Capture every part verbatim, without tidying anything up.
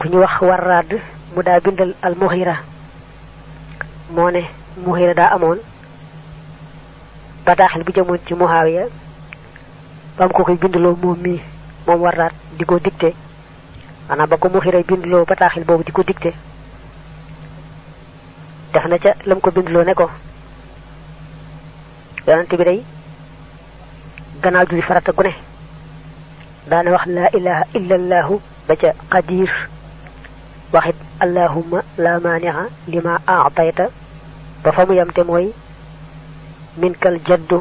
ku ñu wax Warraad mu daa bindal al Mughira moo ne Mughira daa amoon bataaxel bu jëmoon ci Muawiya bam ko koy bindaloo moom mii moom Warraad di ko dicté maanaam ba ko Mughira bindaloo bataaxel boobu di ko dicté def na ca lam ko bindaloo ne ko yonent bi day gannaaw julli farata gu ne daana wax laa ilaha illa allahu ba ca qadir waxit allahumma la maani'a lima a'tayta ba fa mu yamte mooy minkal jaddu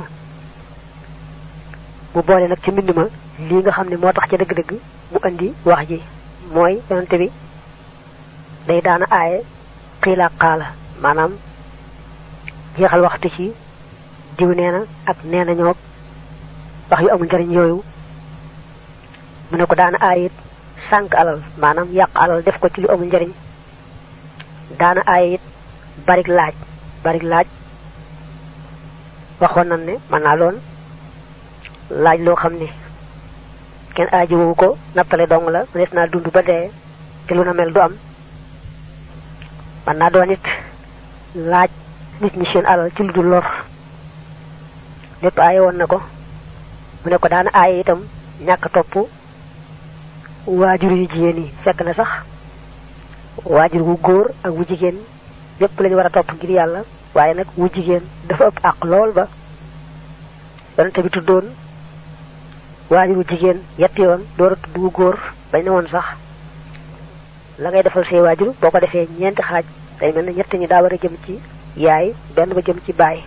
mu boole nag ci mbind ma lii nga xam ne moo tax ca dëgg-dëgg mu andi wax ji mooy yonent bi day daana aaye xiila xaala maanaam jeexal waxtu ci diw nee na ak nee na ñoo wax yu amul njariñ yooyu mu ne ko daana aayit sànq alal maanaam yàq alal def ko ci lu amul njariñ daana aayit barik laaj barik laaj waxoon nañ ne mën naa loon laaj loo xam ne kenn aaji woowu ko nattale dong la mënees naa dund ba dee te lu na mel du am mën naa doon it laaj nit ñi seen alal ci lu dul lor lépp aaye woon na ko mu ne ko daana aaye itam ñàkk topp waajur yu jigéen yi fekk na sax waajur wu góor ak wu jigéen lépp lañu war a topp ngir yàlla waaye nag wu jigéen dafa ëpp àq lool ba yonente bi tuddoon waajur wu jigéen yetti yoon door a tudd wu góor bañ ne woon sax la ngay defal say waajur boo ko defee ñeenti xaaj day mel ne ñett ñi daa war a jëm ci yaay benn ba jëm ci baay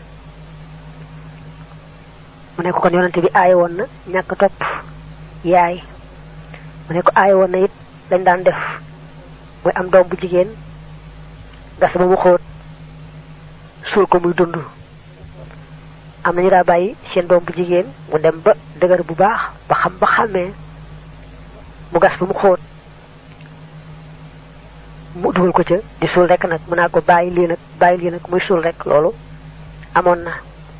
mu ne ko kon yonente bi aaye woon na ñàkk topp yaay mu ne ko aaye woon na it dañ daan def muy am doom bu jigéen gas ba mu xóot suul ko muy dund am nañu daa bàyyi seen doom bu jigéen mu dem ba dëgër bu baax ba xam ba xàmmee mu gas ba mu xóot mu dugal ko ca di suul rek nag mu naa ko bàyyi lii nag bàyyi lii nag muy suul rek loolu amoon na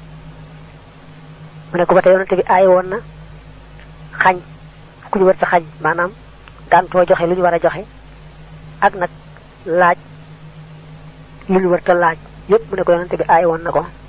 mu ne ko ba tey yonente bi aaye woon na xañ ku ñu war sa xañ maanaam gàntoo joxe lu ñu war a joxe ak nag laaj lu ñu war ta laaj yépp mu ne ko yonente bi aaye woon na ko